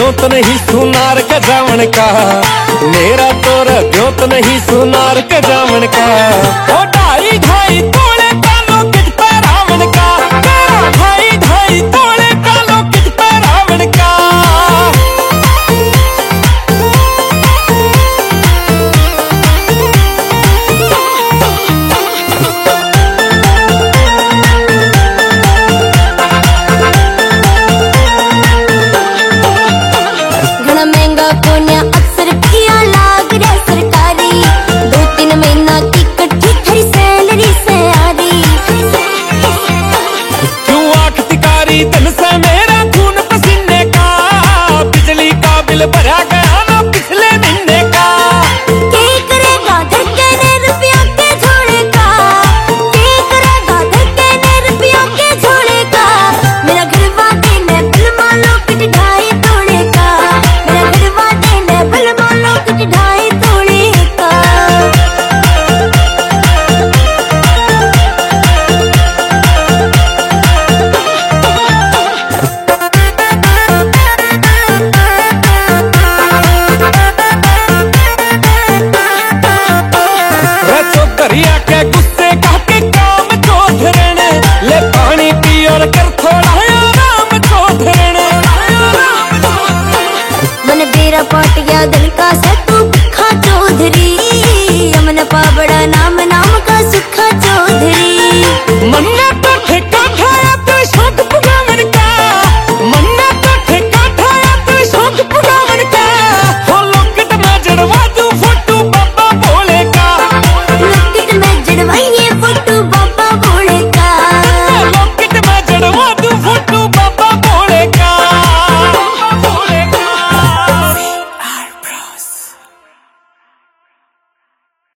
ब्योत नहीं सुनार का जावन का, मेरा तोर ब्योत नहीं सुनार का जावन का। ओ ढाई ढाई तोड़े कालो किच पे रावण का, तेरा ढाई ढाई तोड़े कालो किच पे रावण का। धन से